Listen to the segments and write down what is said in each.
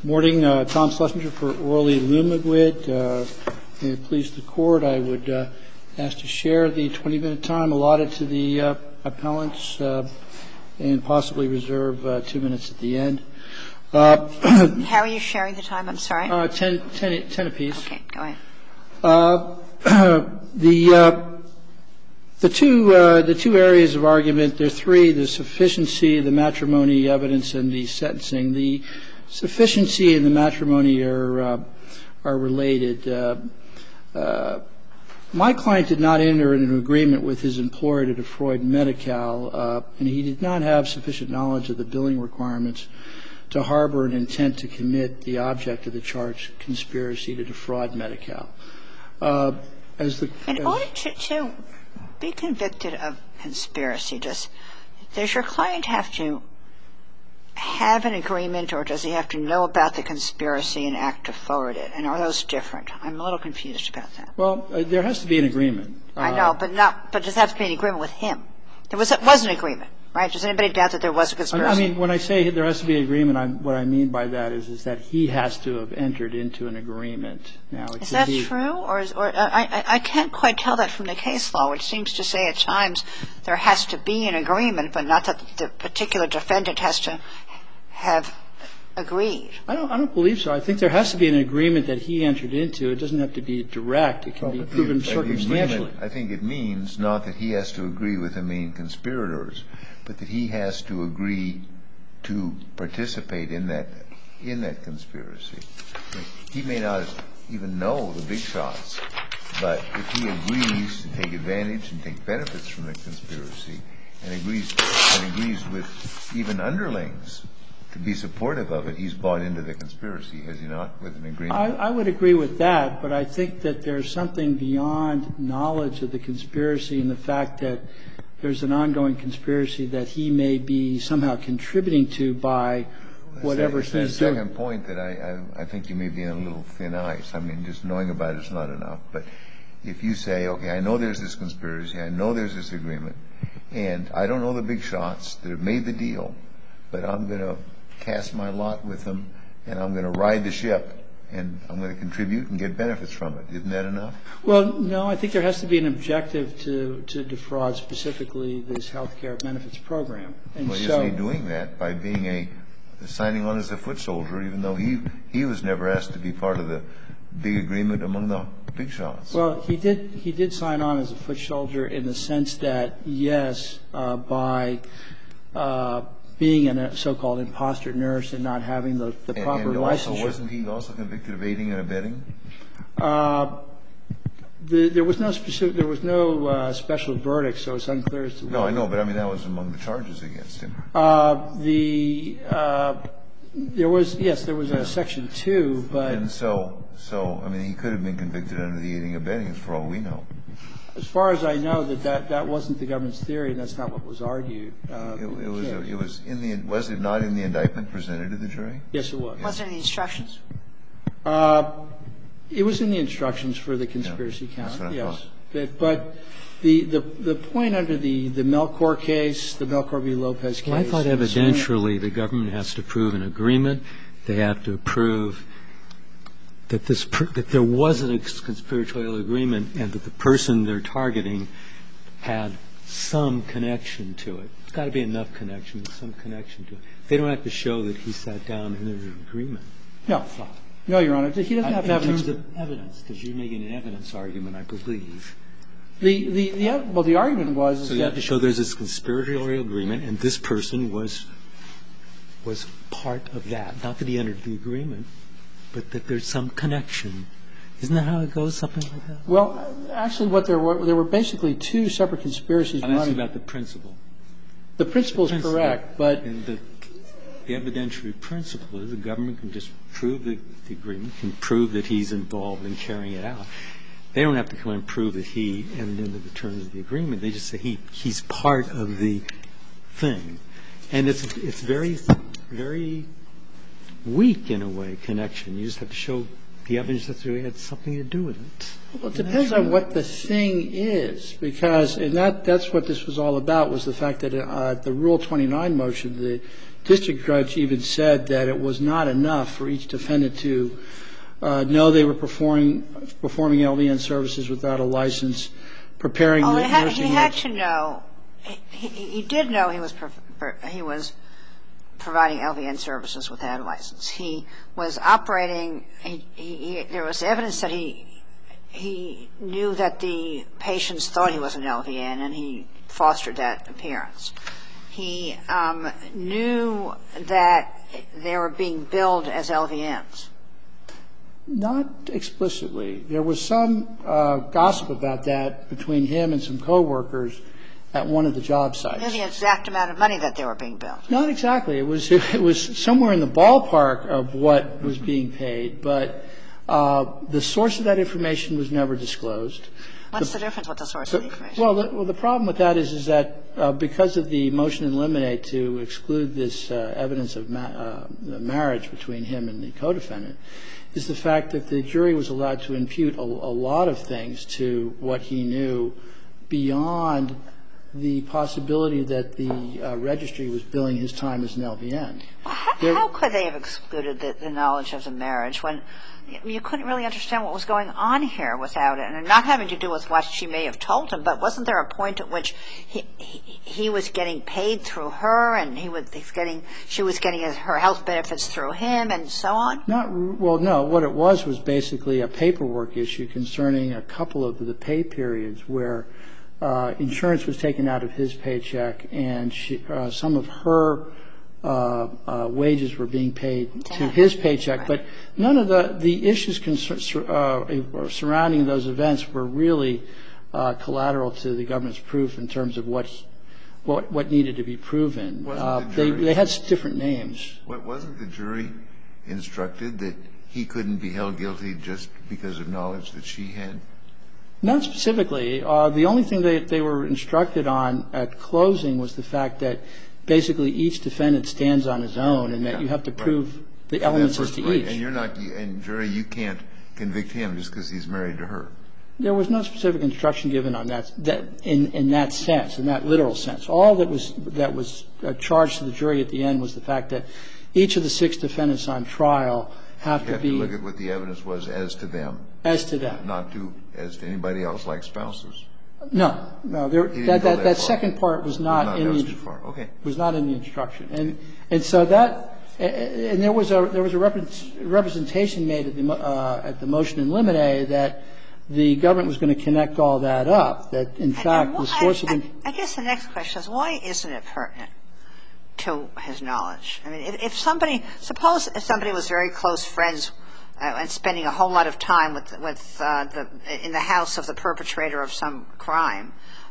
Morning, Tom Schlesinger for Orly Lumigwid. May it please the Court, I would ask to share the 20-minute time allotted to the appellants and possibly reserve 2 minutes at the end. How are you sharing the time? I'm sorry. 10 apiece. Okay, go ahead. The two areas of argument, there are three: the sufficiency, the matrimony evidence, and the sentencing. The sufficiency and the matrimony are related. My client did not enter into an agreement with his employer to defraud Medi-Cal, and he did not have sufficient knowledge of the billing requirements to harbor an intent to commit the object of the charged conspiracy to defraud Medi-Cal. In order to be convicted of conspiracy, does your client have to have an agreement, or does he have to know about the conspiracy and act to forward it? And are those different? I'm a little confused about that. Well, there has to be an agreement. I know, but does there have to be an agreement with him? There was an agreement, right? Does anybody doubt that there was a conspiracy? I mean, when I say there has to be an agreement, what I mean by that is that he has to have entered into an agreement. Now, is that true? Or I can't quite tell that from the case law, which seems to say at times there has to be an agreement, but not that the particular defendant has to have agreed. I don't believe so. I think there has to be an agreement that he entered into. It doesn't have to be direct. It can be proven circumstantially. I think it means not that he has to agree with the main conspirators, but that he has to agree to participate in that conspiracy. He may not even know the big shots, but if he agrees to take advantage and take benefits from the conspiracy and agrees with even underlings to be supportive of it, he's bought into the conspiracy, has he not, with an agreement? I would agree with that, but I think that there's something beyond knowledge of the conspiracy and the fact that there's an ongoing conspiracy that he may be somehow contributing to by whatever he's doing. It's that second point that I think you may be in a little thin ice. I mean, just knowing about it is not enough. But if you say, okay, I know there's this conspiracy, I know there's this agreement, and I don't know the big shots that have made the deal, but I'm going to cast my lot with them, and I'm going to ride the ship, and I'm going to contribute and get benefits from it. Isn't that enough? Well, no. I think there has to be an objective to defraud specifically this health care benefits program. And well, isn't he doing that by being signing on as a foot soldier, even though he was never asked to be part of the big agreement among the big shots? Well, he did sign on as a foot soldier in the sense that, yes, by being a so-called imposter nurse and not having the proper licensure. And wasn't he also convicted of aiding and abetting? There was no special verdict, so it's unclear as to whether. No, I know, but I mean that was among the charges against him. There was a Section 2, but. And so I mean he could have been convicted under the aiding and abetting, for all we know. As far as I know, that wasn't the government's theory, and that's not what was argued. Was it not in the indictment presented to the jury? Yes, it was. Was it in the instructions? It was in the instructions for the conspiracy count. That's what I thought. Yes. But the point under the Melchor case, the Melchor v. Lopez case. Well, I thought evidentially the government has to prove an agreement. They have to prove that there was a conspiratorial agreement and that the person they're targeting had some connection to it. There's got to be enough connection, some connection to it. They don't have to show that he sat down and there was an agreement. No. No, Your Honor. He doesn't have to have in terms of evidence, because you're making an evidence argument, I believe. The argument was so you have to show there's this conspiratorial agreement and this person was part of that. Not that he entered the agreement, but that there's some connection. Isn't that how it goes, something like that? Well, actually, there were basically two separate conspiracies running. I'm asking about the principle. The principle is correct, but. And the evidentiary principle is the government can just prove the agreement, can prove that he's involved in carrying it out. They don't have to come and prove that he entered into the terms of the agreement. They just say he's part of the thing. And it's very, very weak, in a way, connection. You just have to show the evidence that he had something to do with it. Well, it depends on what the thing is, because that's what this was all about, was the fact that the Rule 29 motion, the district judge even said that it was not enough for each defendant to know they were performing LVN services without a license, preparing the nursing homes. He had to know. He did know he was providing LVN services without a license. He was operating. There was evidence that he knew that the patients thought he was an LVN, and he fostered that appearance. He knew that they were being billed as LVNs. Not explicitly. There was some gossip about that between him and some coworkers at one of the job sites. He knew the exact amount of money that they were being billed. Not exactly. It was somewhere in the ballpark of what was being paid, but the source of that information was never disclosed. What's the difference with the source of the information? Well, the problem with that is that because of the motion in limine to exclude this evidence of marriage between him and the co-defendant, is the fact that the jury was allowed to impute a lot of things to what he knew beyond the possibility that the registry was billing his time as an LVN. How could they have excluded the knowledge of the marriage when you couldn't really understand what was going on here without it? And not having to do with what she may have told him, but wasn't there a point at which he was getting paid through her and she was getting her health benefits through him and so on? Well, no. What it was basically a paperwork issue concerning a couple of the pay periods where insurance was taken out of his paycheck and some of her wages were being paid to his paycheck. Right. But none of the issues surrounding those events were really collateral to the government's proof in terms of what needed to be proven. They had different names. Wasn't the jury instructed that he couldn't be held guilty just because of knowledge that she had? Not specifically. The only thing they were instructed on at closing was the fact that basically each defendant stands on his own and that you have to prove the elements as to each. And jury, you can't convict him just because he's married to her. There was no specific instruction given on that in that sense, in that literal sense. All that was charged to the jury at the end was the fact that each of the 6 defendants on trial have to be. You have to look at what the evidence was as to them. As to them. Not as to anybody else like spouses. No. That second part was not in the instruction. And so that and there was a representation made at the motion in limine that the government was going to connect all that up. That in fact the source of I guess the next question is why isn't it pertinent to his knowledge? I mean, suppose somebody was very close friends and spending a whole lot of time in the house of the perpetrator of some crime,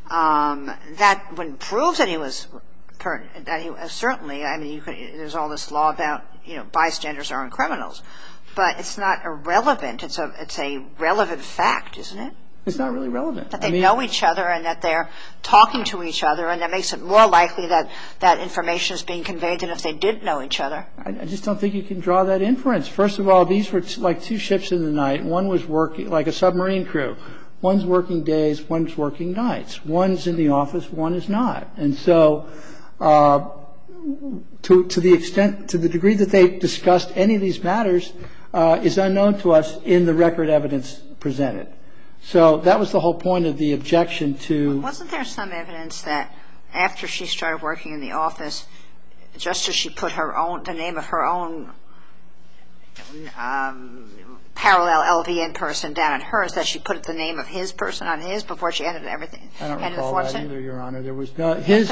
that wouldn't prove that he was pertinent. That he certainly. I mean, there's all this law about bystanders aren't criminals, but it's not irrelevant. It's a relevant fact, isn't it? It's not really relevant. That they know each other and that they're talking to each other, and that makes it more likely that information is being conveyed than if they did know each other. I just don't think you can draw that inference. First of all, these were like 2 ships in the night. One was working like a submarine crew. One's working days, one's working nights. One's in the office, one is not. And so to the degree that they discussed any of these matters is unknown to us in the record evidence presented. So that was the whole point of the objection to. Wasn't there some evidence that after she started working in the office, just as she put the name of her own parallel LVN person down on hers, that she put the name of his person on his before she ended everything? I don't recall that either, Your Honor. There was the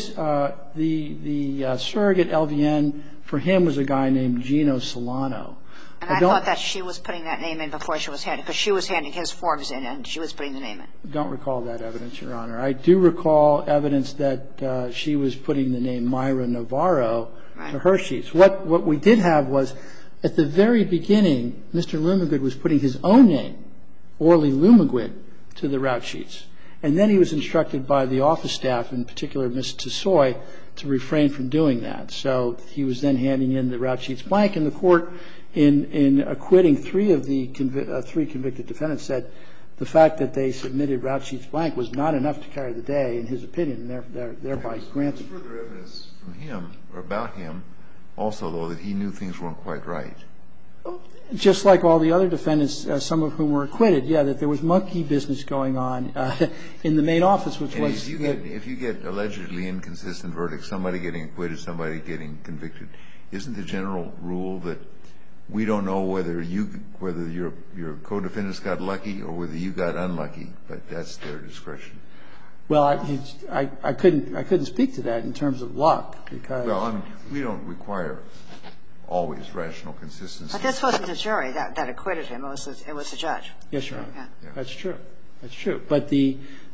surrogate LVN for him was a guy named Gino Solano. And I thought that she was putting that name in before she was handing, because she was handing his forms in and she was putting the name in. I don't recall that evidence, Your Honor. I do recall evidence that she was putting the name Myra Navarro to her sheets. What we did have was at the very beginning, Mr. Lumagud was putting his own name, Orly Lumagud, to the route sheets. And then he was instructed by the office staff, in particular Ms. Tessoy, to refrain from doing that. So he was then handing in the route sheets blank, and the court, in acquitting 3 of the 3 convicted defendants, said the fact that they submitted route sheets blank was not enough to carry the day, in his opinion, and thereby granted. Further evidence from him or about him also, though, that he knew things weren't quite right. Just like all the other defendants, some of whom were acquitted, yeah, that there was monkey business going on in the main office, which was... If you get allegedly inconsistent verdicts, somebody getting acquitted, somebody getting convicted, isn't the general rule that we don't know whether your co-defendants got lucky or whether you got unlucky, but that's their discretion? Well, I couldn't speak to that in terms of luck, because... Well, I mean, we don't require always rational consistency. But this wasn't the jury that acquitted him. It was the judge. Yes, Your Honor. Yeah. That's true. That's true. But the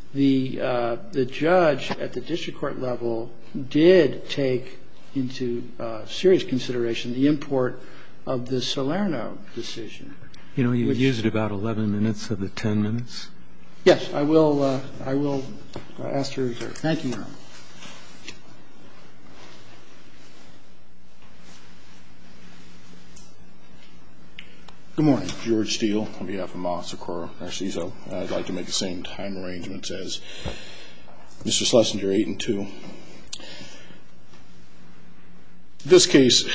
judge at the district court level did take into serious consideration the import of the Salerno decision. You know, you used about 11 minutes of the 10 minutes. Yes, I will ask to reserve. Thank you, Your Honor. Good morning. George Steele on behalf of Ma Socorro Narciso. I'd like to make the same time arrangements as Mr. Schlesinger, 8 and 2. This case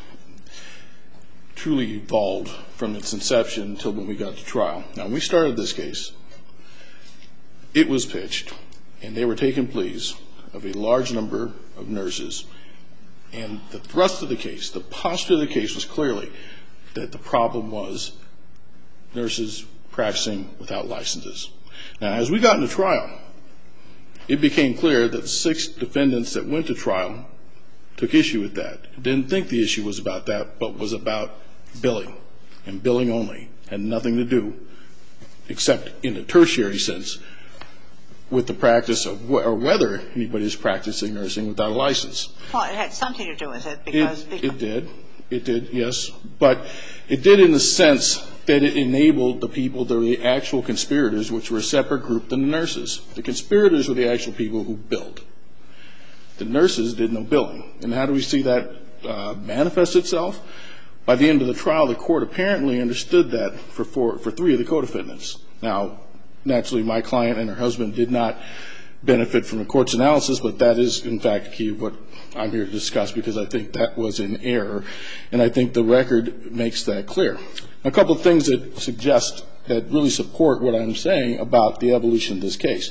truly evolved from its inception until when we got to trial. Now, when we started this case, it was pitched, and they were taking pleas of a large number of nurses. And the thrust of the case, the posture of the case was clearly that the problem was nurses practicing without licenses. Now, as we got into trial, it became clear that 6 defendants that went to trial took issue with that. Didn't think the issue was about that, but was about billing, and billing only. Had nothing to do, except in a tertiary sense, with the practice of or whether anybody is practicing nursing without a license. Well, it had something to do with it because it did. It did, yes. But it did in the sense that it enabled the people that were the actual conspirators, which were a separate group than the nurses. The conspirators were the actual people who billed. The nurses did no billing. And how do we see that manifest itself? By the end of the trial, the court apparently understood that for 3 of the co-defendants. Now, naturally, my client and her husband did not benefit from the court's analysis, but that is, in fact, key of what I'm here to discuss, because I think that was an error, and I think the record makes that clear. A couple of things that suggest, that really support what I'm saying about the evolution of this case.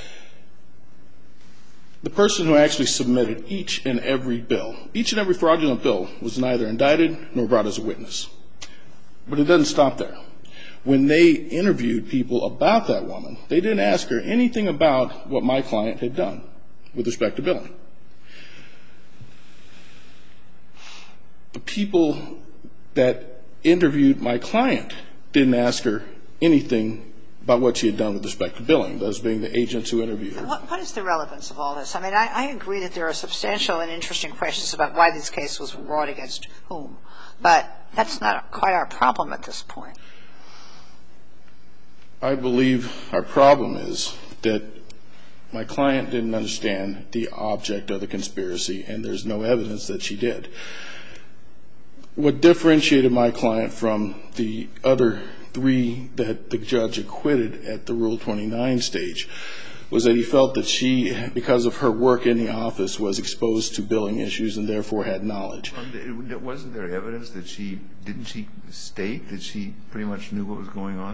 The person who actually submitted each and every bill, each and every fraudulent bill, was neither indicted nor brought as a witness. But it doesn't stop there. When they interviewed people about that woman, they didn't ask her anything about what my client had done with respect to billing. The people that interviewed my client didn't ask her anything about what she had done with respect to billing, those being the agents who interviewed her. What is the relevance of all this? I mean, I agree that there are substantial and interesting questions about why this case was brought against whom, but that's not quite our problem at this point. I believe our problem is that my client didn't understand the object of the conspiracy, and there's no evidence that she did. What differentiated my client from the other 3 that the judge acquitted at the Rule 29 stage was that he felt that she, because of her work in the office, was exposed to billing issues and therefore had knowledge. Wasn't there evidence that didn't she state that she pretty much knew what was going on?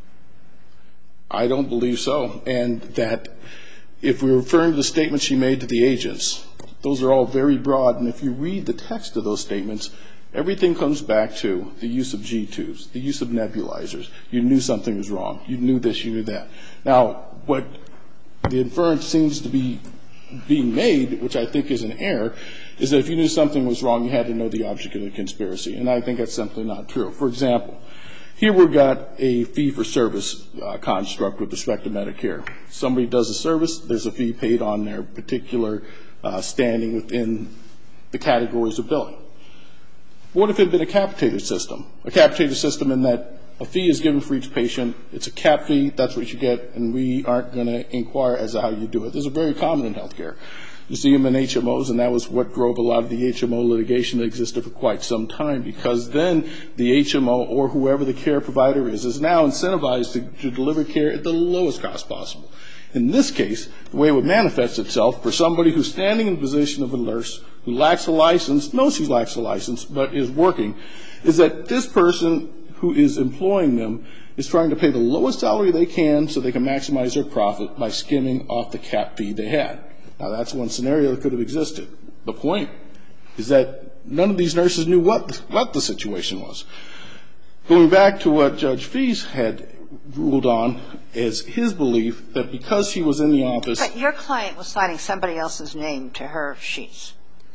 I don't believe so. And that if we're referring to the statements she made to the agents, those are all very broad. And if you read the text of those statements, everything comes back to the use of G-tubes, the use of nebulizers. You knew something was wrong. You knew this, you knew that. Now, what the inference seems to be being made, which I think is an error, is that if you knew something was wrong, you had to know the object of the conspiracy. And I think that's simply not true. For example, here we've got a fee-for-service construct with respect to Medicare. Somebody does a service, there's a fee paid on their particular standing within the categories of billing. What if it had been a capitated system? A capitated system in that a fee is given for each patient, it's a cap fee, that's what you get, and we aren't going to inquire as to how you do it. This is very common in health care. You see them in HMOs, and that was what drove a lot of the HMO litigation that existed for quite some time, because then the HMO or whoever the care provider is now incentivized to deliver care at the lowest cost possible. In this case, the way it would manifest itself for somebody who's standing in the position of a nurse, who lacks a license, knows she lacks a license, but is working, is that this person who is employing them is trying to pay the lowest salary they can so they can maximize their profit by skimming off the cap fee they had. Now, that's one scenario that could have existed. The point is that none of these nurses knew what the situation was. Going back to what Judge Fees had ruled on is his belief that because she was in the office. But your client was signing somebody else's name to her sheets,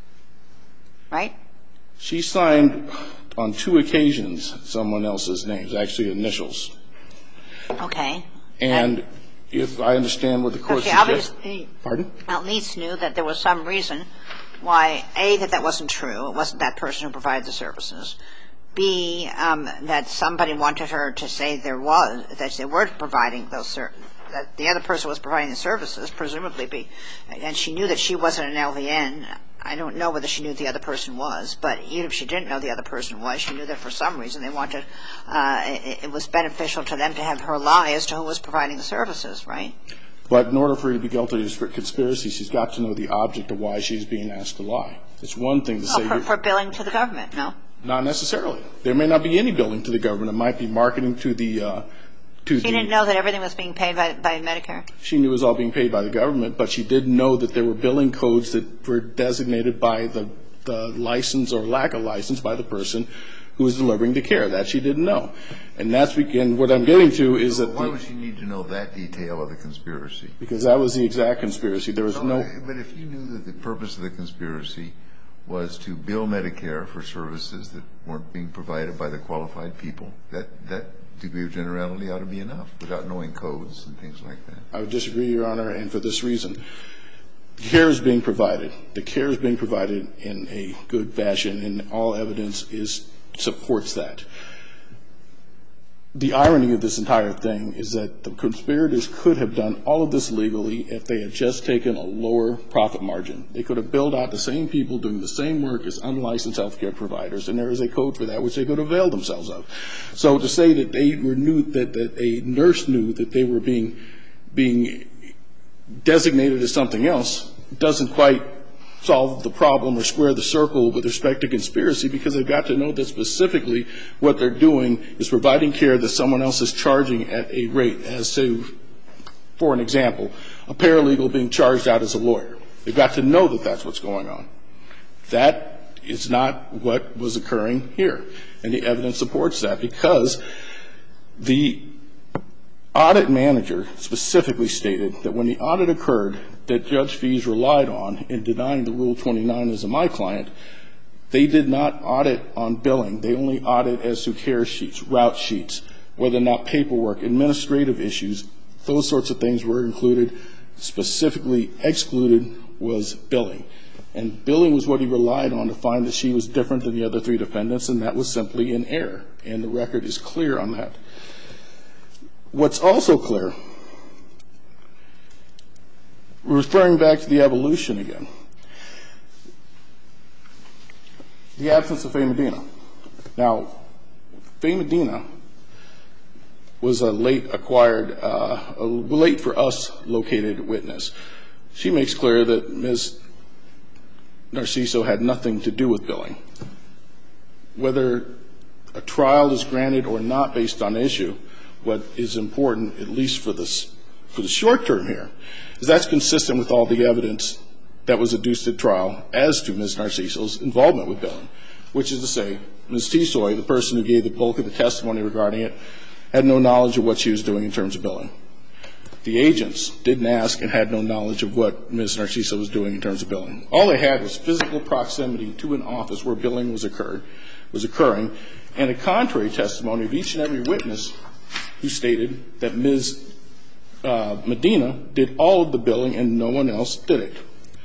right? She signed on 2 occasions someone else's names, actually initials. Okay. And if I understand what the court suggests. Pardon? At least knew that there was some reason why, A, that wasn't true. It wasn't that person who provided the services. B, that somebody wanted her to say that they were providing those services, that the other person was providing the services, presumably, and she knew that she wasn't an LVN. I don't know whether she knew the other person was, but even if she didn't know the other person was, she knew that for some reason they wanted, it was beneficial to them to have her lie as to who was providing the services, right? But in order for her to be guilty of conspiracy, she's got to know the object of why she's being asked to lie. It's one thing to say. For billing to the government, no? Not necessarily. There may not be any billing to the government. It might be marketing to the She didn't know that everything was being paid by Medicare? She knew it was all being paid by the government, but she did know that there were billing codes that were designated by the license or lack of license by the person who was delivering the care. That she didn't know. And what I'm getting to is that. Why would she need to know that detail of the conspiracy? Because that was the exact conspiracy. There was no. But if you knew that the purpose of the conspiracy was to bill Medicare for services that weren't being provided by the qualified people, that degree of generality ought to be enough without knowing codes and things like that. I would disagree, Your Honor, and for this reason. Care is being provided. The care is being provided in a good fashion, and all evidence supports that. The irony of this entire thing is that the conspirators could have done all of this legally if they had just taken a lower profit margin. They could have billed out the same people doing the same work as unlicensed health care providers, and there is a code for that which they could avail themselves of. So to say that that a nurse knew that they were being designated as something else doesn't quite solve the problem or square the circle with respect to conspiracy, because they've got to know that specifically what they're doing is providing care that someone else is charging at a rate, as to, for an example, a paralegal being charged out as a lawyer. They've got to know that that's what's going on. That is not what was occurring here, and the evidence supports that, because the audit manager specifically stated that when the audit occurred that Judge Fees relied on in denying the Rule 29 as a my client, they did not audit on billing. They only audit as to care sheets, route sheets, whether or not paperwork, administrative issues, those sorts of things were included. Specifically excluded was billing. And billing was what he relied on to find that she was different than the other 3 defendants, and that was simply an error. And the record is clear on that. What's also clear, referring back to the evolution again, the absence of Faye Medina. Now, Faye Medina was a late for us located witness. She makes clear that Ms. Narciso had nothing to do with billing. Whether a trial is granted or not based on issue, what is important, at least for the short term here, is that's consistent with all the evidence that was adduced at trial as to Ms. Narciso's involvement with billing, which is to say Ms. Tisoy, the person who gave the bulk of the testimony regarding it, had no knowledge of what she was doing in terms of billing. The agents didn't ask and had no knowledge of what Ms. Narciso was doing in terms of billing. All they had was physical proximity to an office where billing was occurring, and a contrary testimony of each and every witness who stated that Ms. Medina did all of the billing and no one else did it.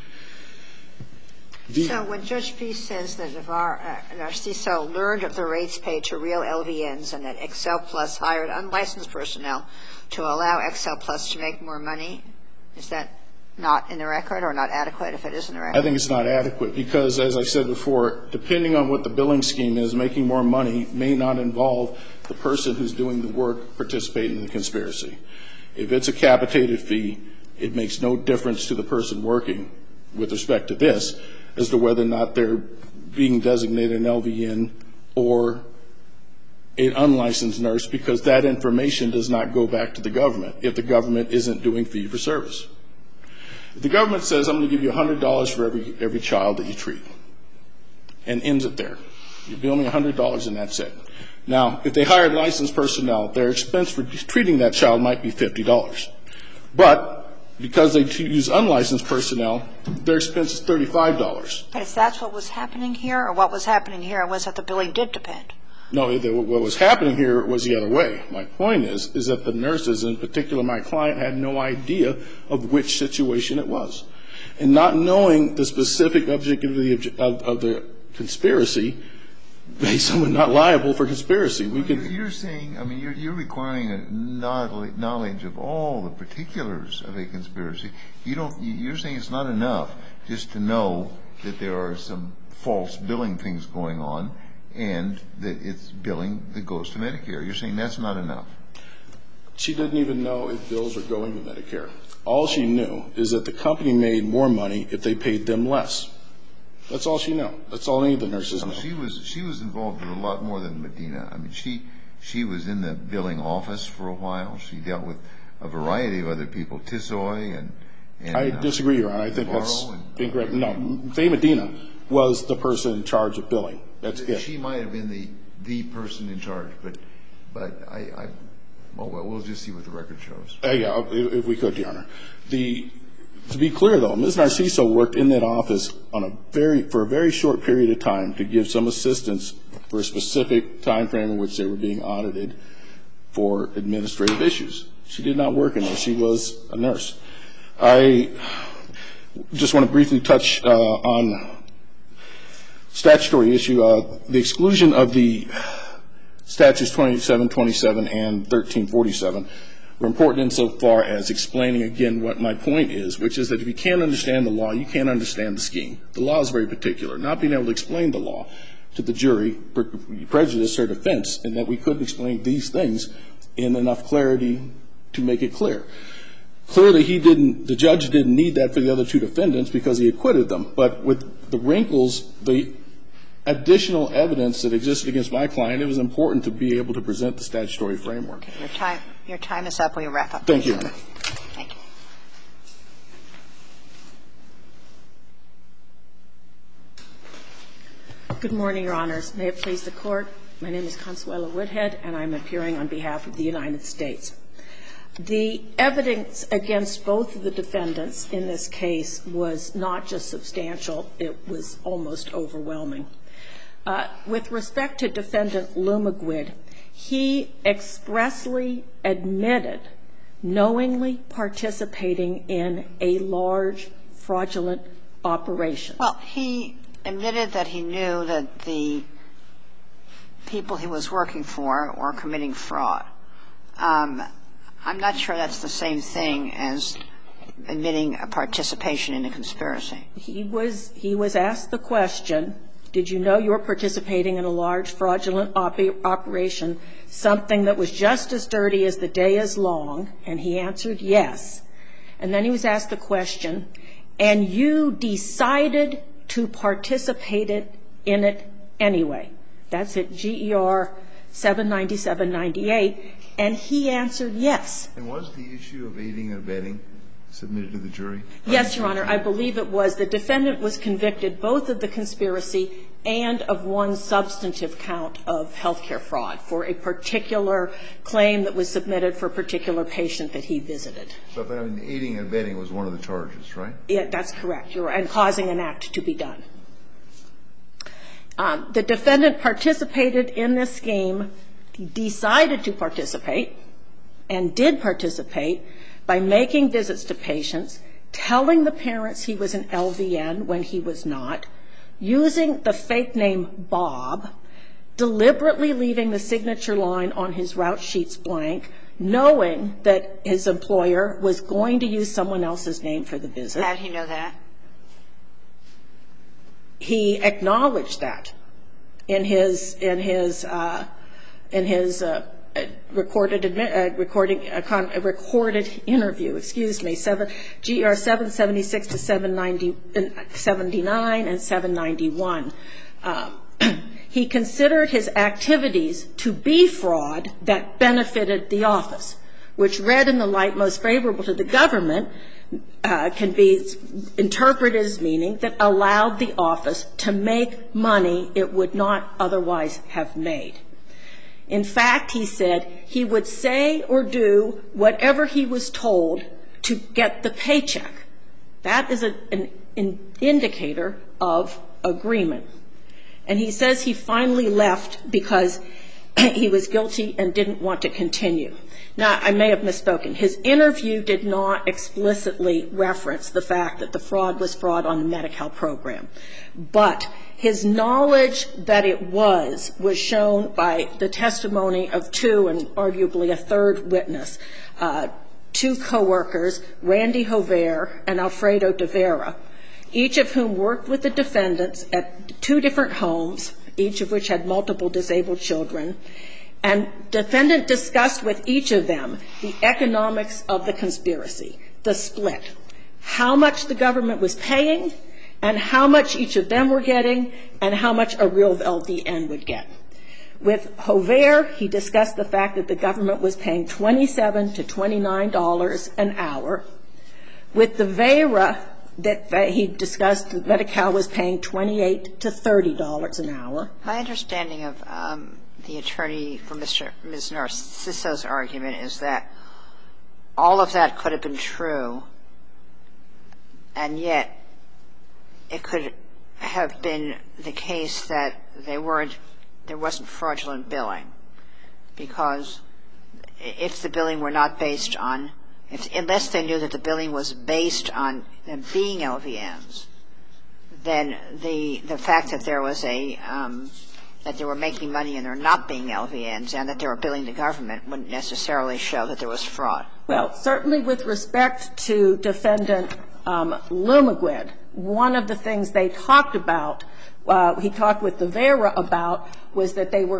So when Judge Fees says that Narciso learned of the rates paid to real LVNs and that Excel Plus hired unlicensed personnel to allow Excel Plus to make more money, is that not in the record or not adequate if it is in the record? I think it's not adequate because, as I said before, depending on what the billing scheme is, making more money may not involve the person who's doing the work participating in the conspiracy. If it's a capitated fee, it makes no difference to the person working with respect to this as to whether or not they're being designated an LVN or an unlicensed nurse, because that information does not go back to the government if the government isn't doing fee-for-service. If the government says, I'm going to give you $100 for every child that you treat, and ends it there, you bill me $100 and that's it. Now, if they hired licensed personnel, their expense for treating that child might be $50. But because they use unlicensed personnel, their expense is $35. But if that's what was happening here, or what was happening here was that the billing did depend. No, what was happening here was the other way. My point is that the nurses, in particular my client, had no idea of which situation it was. And not knowing the specific objectivity of the conspiracy made someone not liable for conspiracy. You're saying, I mean, you're requiring a knowledge of all the particulars of a conspiracy. You're saying it's not enough just to know that there are some false billing things going on and that it's billing that goes to Medicare. You're saying that's not enough. She didn't even know if bills were going to Medicare. All she knew is that the company made more money if they paid them less. That's all she knew. That's all any of the nurses know. She was involved with a lot more than Medina. I mean, she was in the billing office for a while. She dealt with a variety of other people, Tissoy and I disagree, Your Honor. I think that's incorrect. No, Faye Medina was the person in charge of billing. That's it. She might have been the person in charge, but we'll just see what the record shows. Yeah, if we could, Your Honor. To be clear, though, Ms. Narciso worked in that office for a very short period of time to give some assistance for a specific time frame in which they were being audited for administrative issues. She did not work in there. She was a nurse. I just want to briefly touch on statutory issue. The exclusion of the statutes 2727 and 1347 were important insofar as explaining again what my point is, which is that if you can't understand the law, you can't understand the scheme. The law is very particular. Not being able to explain the law to the jury, prejudice or defense, and that we couldn't explain these things in enough clarity to make it clear. Clearly, the judge didn't need that for the other two defendants because he acquitted them. But with the wrinkles, the additional evidence that existed against my client, it was important to be able to present the statutory framework. Okay. Your time is up. Will you wrap up? Thank you, Your Honor. Thank you. Good morning, Your Honors. May it please the Court. My name is Consuelo Woodhead, and I'm appearing on behalf of the United States. The evidence against both of the defendants in this case was not just substantial, it was almost overwhelming. With respect to Defendant Lumagwid, he expressly admitted knowingly participating in a large fraudulent operation. Well, he admitted that he knew that the people he was working for were committing fraud. I'm not sure that's the same thing as admitting a participation in a conspiracy. He was asked the question, did you know you were participating in a large fraudulent operation, something that was just as dirty as the day is long? And he answered yes. And then he was asked the question, and you decided to participate in it anyway. That's at GER 797-98. And he answered yes. And was the issue of aiding and abetting submitted to the jury? Yes, Your Honor. I believe it was. The defendant was convicted both of the conspiracy and of one substantive count of health care fraud for a particular claim that was submitted for a particular patient that he visited. So aiding and abetting was one of the charges, right? Yeah, that's correct. And causing an act to be done. The defendant participated in this scheme. He decided to participate and did participate by making visits to patients, telling the parents he was an LVN when he was not, using the fake name Bob, deliberately leaving the signature line on his route sheets blank, knowing that his employer was going to use someone else's name for the visit. How did he know that? He acknowledged that in his recorded interview, GR 776 to 779 and 791. He considered his activities to be fraud that benefited the office, which read in the light most favorable to the government can be interpreted as meaning that allowed the office to make money it would not otherwise have made. In fact, he said he would say or do whatever he was told to get the paycheck. That is an indicator of agreement. And he says he finally left because he was guilty and didn't want to continue. Now, I may have misspoken. His interview did not explicitly reference the fact that the fraud was fraud on the Medi-Cal program. But his knowledge that it was shown by the testimony of two and arguably a third witness, two coworkers, Randy Hover and Alfredo De Vera, each of whom worked with the defendants at two different homes, each of which had multiple disabled children. And defendant discussed with each of them the economics of the conspiracy, the split, how much the government was paying and how much each of them were getting and how much a real LVN would get. With Hover, he discussed the fact that the government was paying $27 to $29 an hour. With De Vera, that he discussed that Medi-Cal was paying $28 to $30 an hour. My understanding of the attorney for Ms. Narcisso's argument is that all of that could have been true, and yet it could have been the case that there wasn't fraudulent billing, because if the billing were not based on, unless they knew that the billing was based on them being LVNs, then the fact that there was that they were making money and they're not being LVNs and that they were billing the government wouldn't necessarily show that there was fraud. Well, certainly with respect to Defendant Lumagwid, one of the things they talked about, he talked with De Vera about, was that they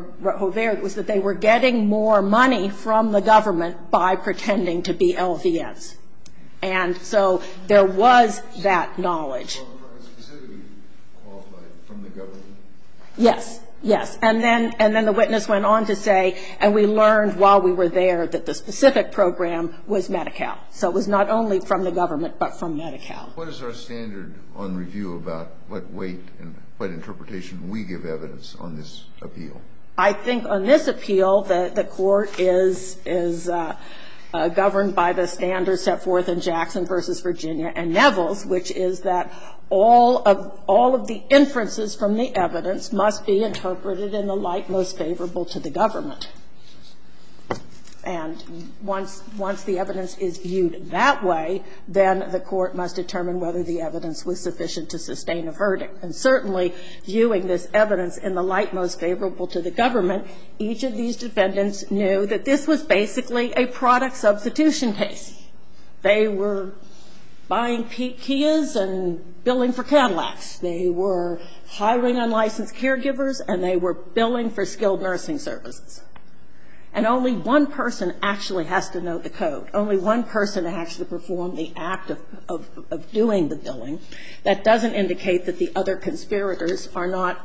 were getting more money from the government by pretending to be LVNs. And so there was that knowledge. Specifically qualified from the government? Yes, yes. And then the witness went on to say, and we learned while we were there that the specific program was Medi-Cal. So it was not only from the government, but from Medi-Cal. What is our standard on review about what weight and what interpretation we give evidence on this appeal? I think on this appeal, the court is governed by the standards set forth in Jackson versus Virginia and Nevels, which is that all of the inferences from the evidence must be interpreted in the light most favorable to the government. And once the evidence is viewed that way, then the court must determine whether the evidence was sufficient to sustain a verdict. And certainly, viewing this evidence in the light most favorable to the government, each of these defendants knew that this was basically a product substitution case. They were buying Kias and billing for Cadillacs. They were hiring unlicensed caregivers, and they were billing for skilled nursing services. And only one person actually has to know the code. Only one person actually performed the act of doing the billing. That doesn't indicate that the other conspirators are not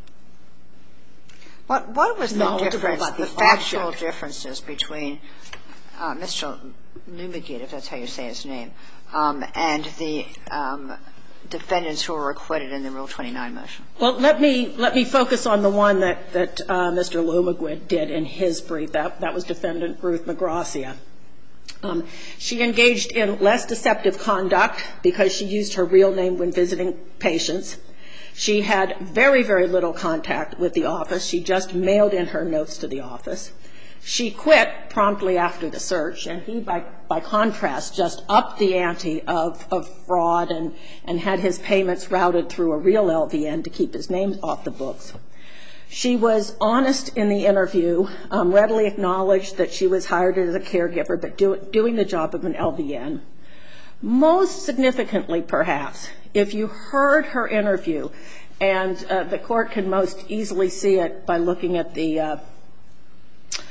What was the difference, about the factual differences between Mr. Lumagid, if that's how you say his name, and the defendants who were acquitted in the Rule 29 motion? Well, let me focus on the one that Mr. Lumagid did in his brief. That was Defendant Ruth Magracia. She engaged in less deceptive conduct because she used her real name when visiting patients. She had very, very little contact with the office. She just mailed in her notes to the office. She quit promptly after the search, and he, by contrast, just upped the ante of fraud and had his payments routed through a real LVN to keep his name off the books. She was honest in the interview, readily acknowledged that she was hired as a caregiver, but doing the job of an LVN. Most significantly, perhaps, if you heard her interview, and the court can most easily see it by looking at the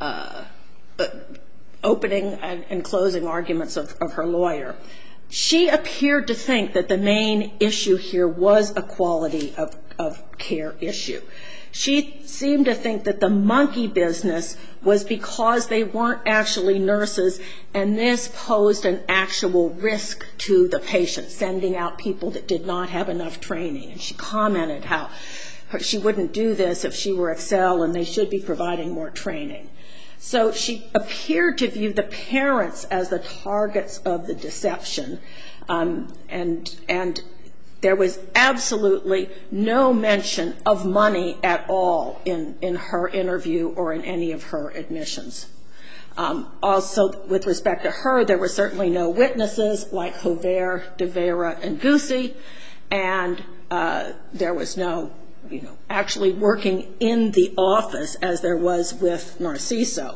opening and closing arguments of her lawyer, she appeared to think that the main issue here was a quality of care issue. She seemed to think that the monkey business was because they weren't actually nurses, and this posed an actual risk to the patient, sending out people that did not have enough training. And she commented how she wouldn't do this if she were Excel and they should be providing more training. So she appeared to view the parents as the targets of the deception, and there was absolutely no mention of money at all in her interview or in any of her admissions. Also, with respect to her, there were certainly no witnesses like Hover, De Vera, and Goosey, and there was no, actually working in the office as there was with Narciso.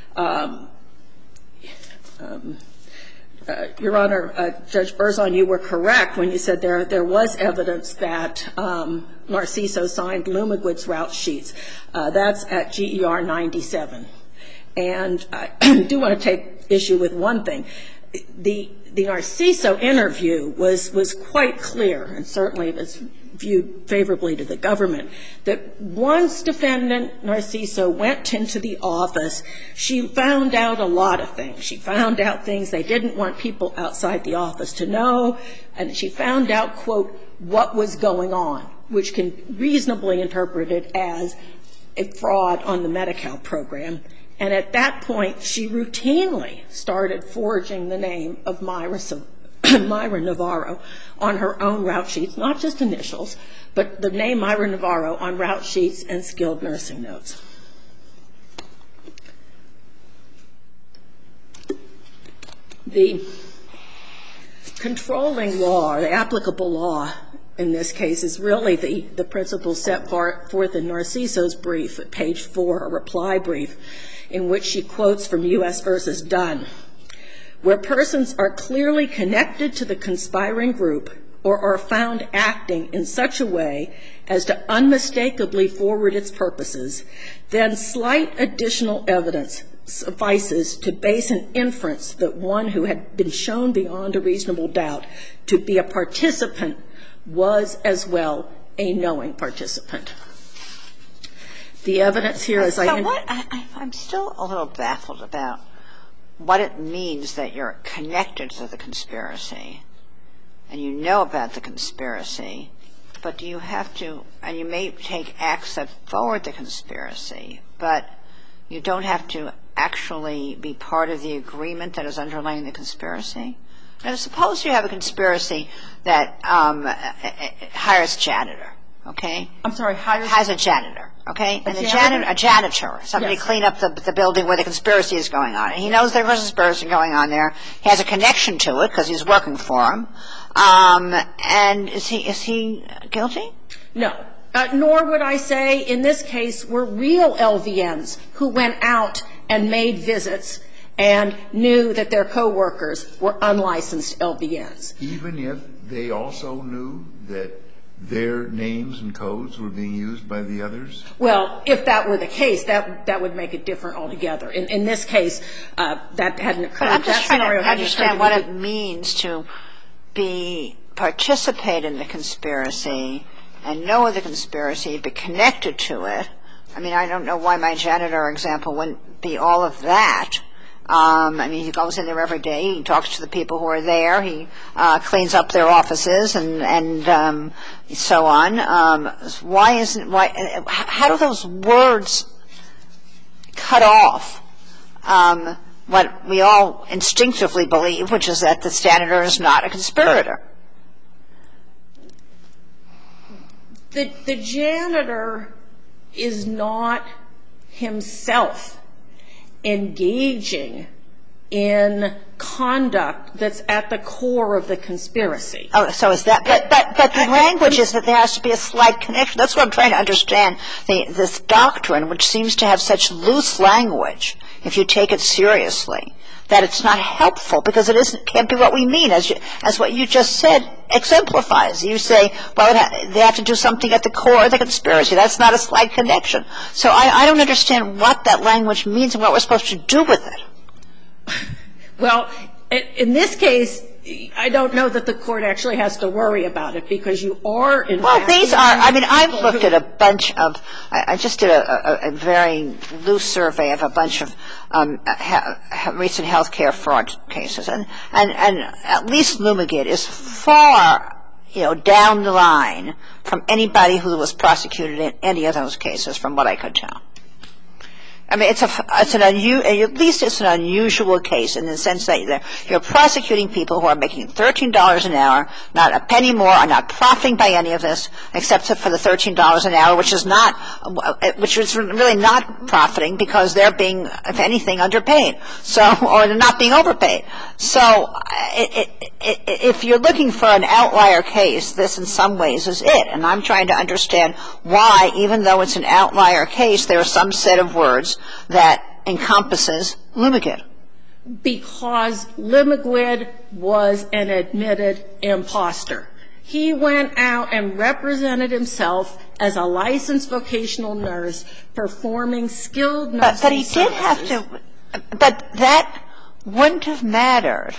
Your Honor, Judge Berzon, you were correct when you said there was evidence that Narciso signed Lumigwood's route sheets. That's at GER 97. And I do want to take issue with one thing. The Narciso interview was quite clear, and certainly was viewed favorably to the government, that once defendant Narciso went into the office, she found out a lot of things. She found out things they didn't want people outside the office to know, and she found out, quote, what was going on, which can reasonably interpreted as a fraud on the Medi-Cal program. And at that point, she routinely started forging the name of Myra Navarro on her own route sheets, not just initials, but the name Myra Navarro on route sheets and skilled nursing notes. The controlling law, or the applicable law in this case, is really the principle set forth in Narciso's brief at page 4, a reply brief, in which she quotes from U.S. versus Dunn, where persons are clearly connected to the conspiring group or are found acting in such a way as to unmistakably forward its purposes, then slight additional evidence suffices to base an inference that one who had been shown beyond a reasonable doubt to be a participant was as well a knowing participant. The evidence here, as I'm still a little baffled about what it means that you're connected to the conspiracy and you know about the conspiracy, but do you have to, and you may take acts that forward the conspiracy, but you don't have to actually be part of the agreement that is underlying the conspiracy? Now, suppose you have a conspiracy that hires a janitor, okay? I'm sorry, has a janitor, okay? And a janitor, somebody yes. Clean up the building where the conspiracy is going on. And he knows there's a conspiracy going on there. He has a connection to it because he's working for him. And is he guilty? No. Nor would I say in this case were real LVNs who went out and made visits and knew that their coworkers were unlicensed LVNs. Even if they also knew that their names and codes were being used by the others? Well, if that were the case, that would make it different altogether. In this case, that hadn't occurred. But I'm just trying to understand what it means to participate in the conspiracy and know of the conspiracy, be connected to it. I mean, I don't know why my janitor example wouldn't be all of that. I mean, he goes in there every day. He talks to the people who are there. He cleans up their offices and so on. How do those words cut off what we all instinctively believe, which is that the janitor is not a conspirator? The janitor is not himself engaging in conduct that's at the core of the conspiracy. Oh, so is that? But the language is that there has to be a slight connection. That's what I'm trying to understand. This doctrine, which seems to have such loose language, if you take it seriously, that it's not helpful because it can't be what we mean. As what you just said exemplifies. You say, well, they have to do something at the core of the conspiracy. That's not a slight connection. So I don't understand what that language means and what we're supposed to do with it. Well, in this case, I don't know that the Court actually has to worry about it, because you are in fact. Well, these are, I mean, I've looked at a bunch of, I just did a very loose survey of a bunch of recent health care fraud cases, and at least Lumigid is far, down the line from anybody who was prosecuted in any of those cases, from what I could tell. I mean, at least it's an unusual case in the sense that you're prosecuting people who are making $13 an hour, not a penny more, are not profiting by any of this, except for the $13 an hour, which is really not profiting because they're being, if anything, underpaid. Or they're not being overpaid. So if you're looking for an outlier case, this in some ways is it. And I'm trying to understand why, even though it's an outlier case, there are some set of words that encompasses Lumigid. Because Lumigid was an admitted imposter. He went out and represented himself as a licensed vocational nurse performing skilled nursing But he did have to, but that wouldn't have mattered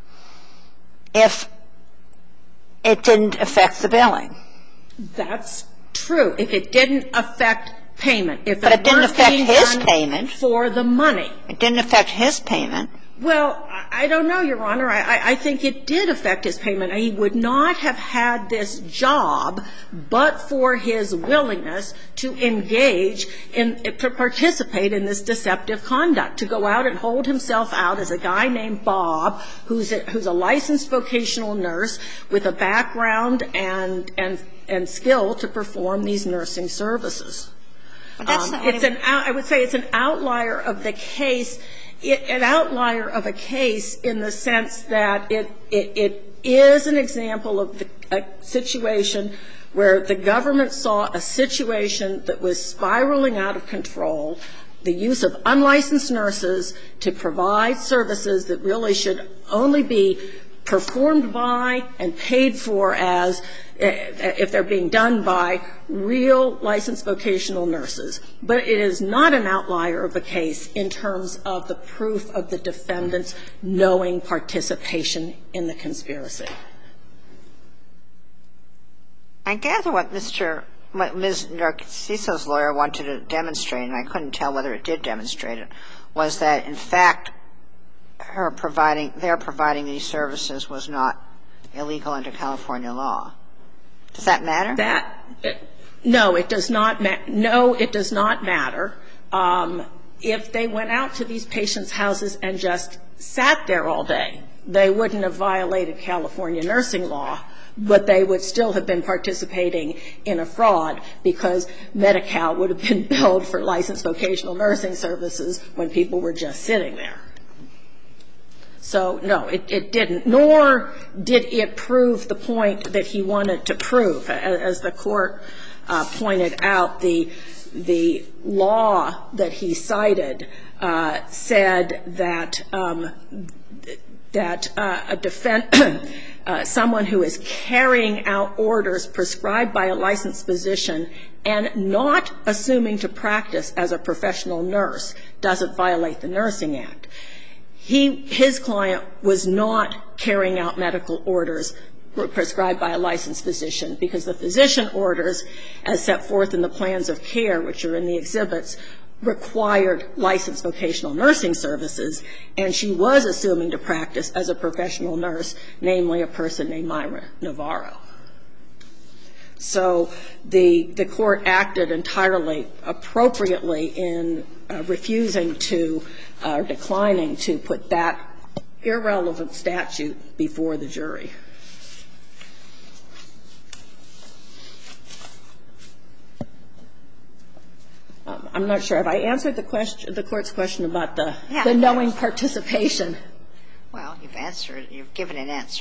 if it didn't affect the billing. That's true. If it didn't affect payment. But it didn't affect his payment. For the money. It didn't affect his payment. Well, I don't know, Your Honor. I think it did affect his payment. He would not have had this job but for his willingness to engage to participate in this deceptive conduct, to go out and hold himself out as a guy named Bob, who's a licensed vocational nurse with a background and skill to perform these nursing services. I would say it's an outlier of the case. An outlier of a case in the sense that it is an example of a situation where the government saw a situation that was spiraling out of control, the use of unlicensed nurses to provide services that really should only be performed by and paid for as if they're being done by real licensed vocational nurses. But it is not an outlier of a case in terms of the proof of the defendant's knowing participation in the conspiracy. I gather what Ms. Narciso's lawyer wanted to demonstrate, and I couldn't tell whether it did demonstrate it, was that, in fact, their providing these services was not illegal under California law. Does that matter? No, it does not matter. If they went out to these patients' houses and just sat there all day, they wouldn't have violated California nursing law, but they would still have been participating in a fraud because Medi-Cal would have been billed for licensed vocational nursing services when people were just sitting there. So, no, it didn't, nor did it prove the point that he wanted to prove. As the Court pointed out, the law that he cited said that someone who is carrying out orders prescribed by a licensed physician and not assuming to practice as a professional nurse doesn't violate the Nursing Act. His client was not carrying out medical orders prescribed by a licensed physician because the physician orders, as set forth in the plans of care, which are in the exhibits, required licensed vocational nursing services, and she was assuming to practice as a professional nurse, namely a person named Myra Navarro. So the Court acted entirely appropriately in refusing to, or declining to put that irrelevant statute before the jury. I'm not sure. Have I answered the Court's question about the knowing participation? Well, you've answered. You've given an answer.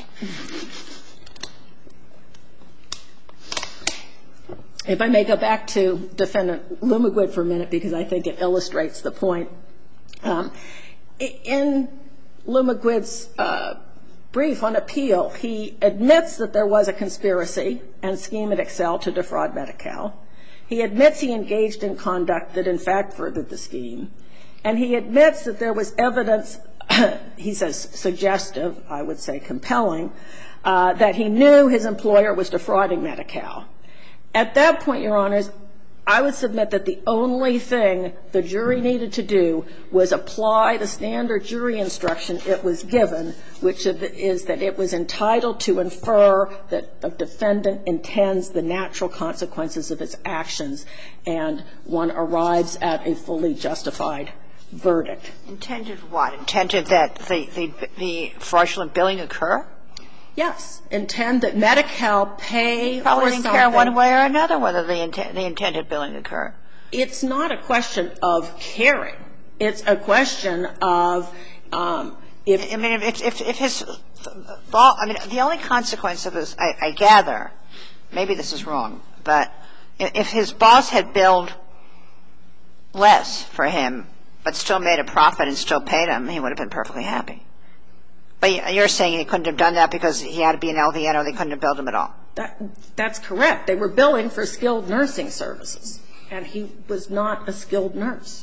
If I may go back to Defendant Lumigid for a minute, because I think it illustrates the point. In Lumigid's brief on appeal, he admits that there was a conspiracy and scheme at Excel to defraud Medi-Cal. He admits he engaged in conduct that, in fact, furthered the scheme. And he admits that there was evidence, he says suggestive, I would say compelling, that he knew his employer was defrauding Medi-Cal. At that point, Your Honors, I would submit that the only thing the jury needed to do was apply the standard jury instruction it was given, which is that it was entitled to infer that the defendant intends the natural consequences of its actions, and one arrives at a fully justified verdict. Intended what? Intended that the fraudulent billing occur? Yes. Intend that Medi-Cal pay for something. Probably didn't care one way or another whether the intended billing occur. It's not a question of caring. It's a question of if his boss, I mean, the only consequence of this, I gather, maybe this is wrong, but if his boss had billed less for him but still made a profit and still paid him, he would have been perfectly happy. But you're saying he couldn't have done that because he had to be an LVN or they couldn't have billed him at all. That's correct. They were billing for skilled nursing services, and he was not a skilled nurse.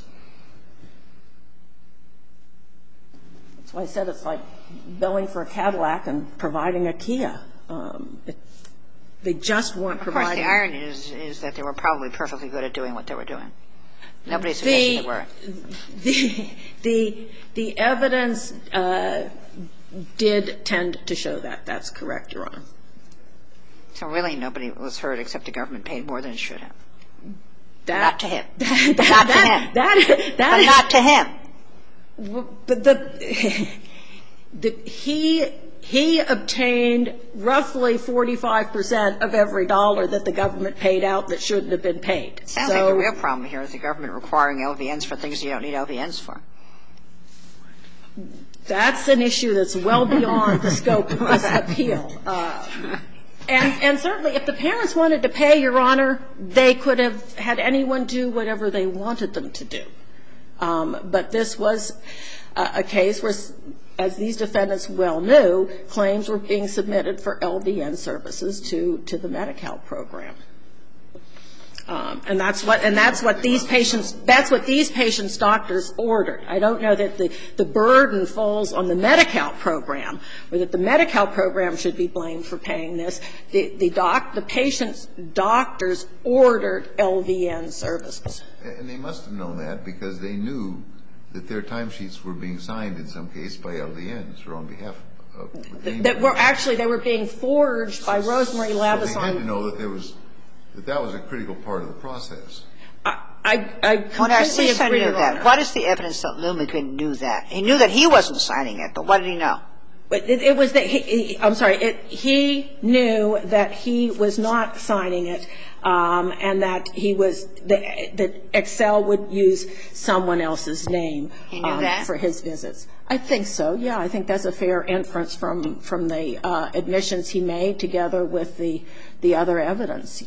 That's why I said it's like billing for a Cadillac and providing a Kia. They just weren't providing. Of course, the irony is that they were probably perfectly good at doing what they were doing. Nobody suggested they weren't. The evidence did tend to show that. That's correct, Your Honor. So really nobody was hurt except the government paid more than it should have. Not to him. Not to him. But not to him. But he obtained roughly 45% of every dollar that the government paid out that shouldn't have been paid. Sounds like the real problem here is the government requiring LVNs for things you don't need LVNs for. That's an issue that's well beyond the scope of this appeal. And certainly if the parents wanted to pay, Your Honor, they could have had anyone do whatever they wanted them to do. But this was a case where, as these defendants well knew, claims were being submitted for LVN services to the Medi-Cal program. And that's what these patients' doctors ordered. I don't know that the burden falls on the Medi-Cal program or that the Medi-Cal program should be blamed for paying this. The patient's doctors ordered LVN services. And they must have known that because they knew that their timesheets were being signed in some case by LVNs or on behalf of the patient. They were being forged by Rosemary Labison. So they had to know that was a critical part of the process. I completely agree, Your Honor. What is the evidence that Lou McGinn knew that? He knew that he wasn't signing it, but what did he know? It was that he knew that he was not signing it and that that Excel would use someone else's name for his visits. I think so, yeah. I think that's a fair inference from the admissions he made together with the other evidence.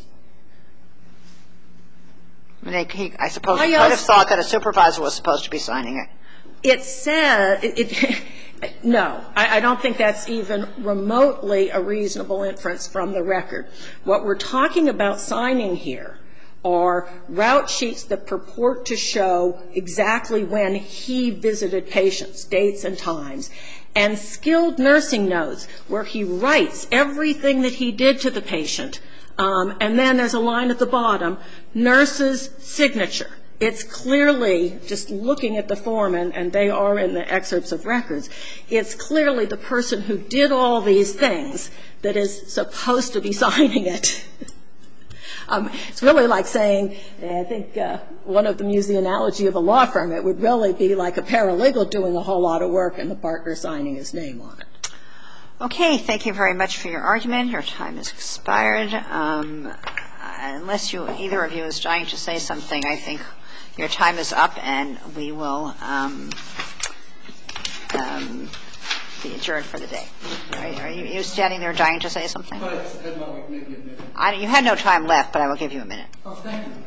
I suppose he could have thought that a supervisor was supposed to be signing it. It said no. I don't think that's even remotely a reasonable inference from the record. What we're talking about signing here are route sheets that purport to show exactly when he visited patients, dates and times, and skilled nursing notes where he writes everything that he did to the patient. And then there's a line at the bottom, nurse's signature. It's clearly, just looking at the form, and they are in the excerpts of records, it's clearly the person who did all these things that is supposed to be signing it. It's really like saying, I think one of them used the analogy of a law firm. It would really be like a paralegal doing a whole lot of work and the partner signing his name on it. Okay. Thank you very much for your argument. Your time has expired. Unless either of you is trying to say something, I think your time is up, and we will be adjourned for the day. Are you standing there dying to say something? You had no time left, but I will give you a minute. Oh, thank you.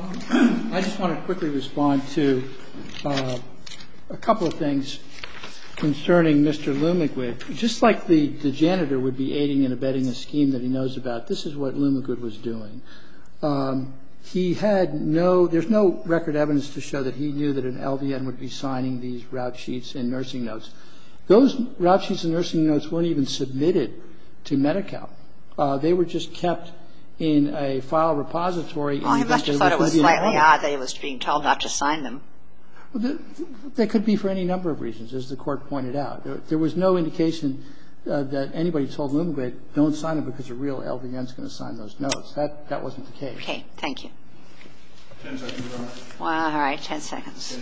I just want to quickly respond to a couple of things. concerning Mr. Lumigwid, just like the janitor would be aiding and abetting a scheme that he knows about, this is what Lumigwid was doing. He had there's no record evidence to show that he knew that an LVN would be signing these route sheets and nursing notes. Those route sheets and nursing notes weren't even submitted to Medi-Cal. They were just kept in a file repository. Well, he must have thought it was slightly odd that he was being told not to sign them. Well, that could be for any number of reasons, as the Court pointed out. There was no indication that anybody told Lumigwid, don't sign it because a real LVN is going to sign those notes. That wasn't the case. Okay. Thank you. 10 seconds, Your Honor. Well, all right. 10 seconds.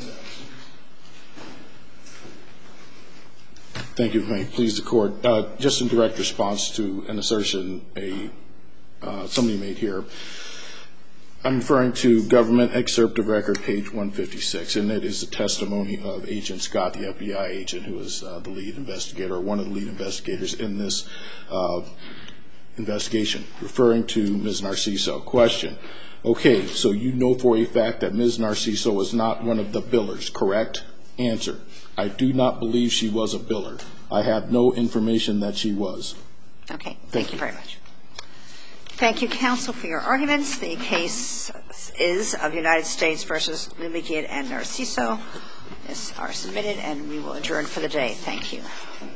Thank you. May it please the Court. Just in direct response to an assertion somebody made here, I'm referring to Government Excerpt of Record, page 156, and it is the testimony of Agent Scott, the FBI agent who is the lead investigator, or one of the lead investigators in this investigation, referring to Ms. Narciso. Question. Okay, so you know for a fact that Ms. Narciso was not one of the billers, correct? Answer. I do not believe she was a biller. I have no information that she was. Okay. Thank you very much. Thank you, counsel, for your arguments. The case is of United States v. Lumigwid and Narciso are submitted, and we will adjourn for the day. Thank you.